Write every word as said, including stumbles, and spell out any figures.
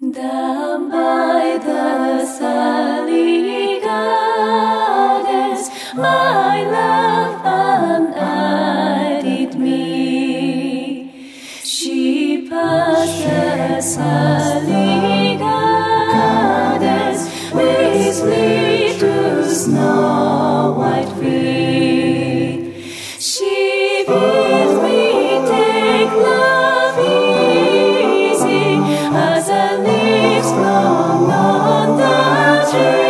Down by the sunny gardens, my love unaided me. She passed the sunny gardens with little snow white feet. She bid me take love easy as a leaves blown on the tree.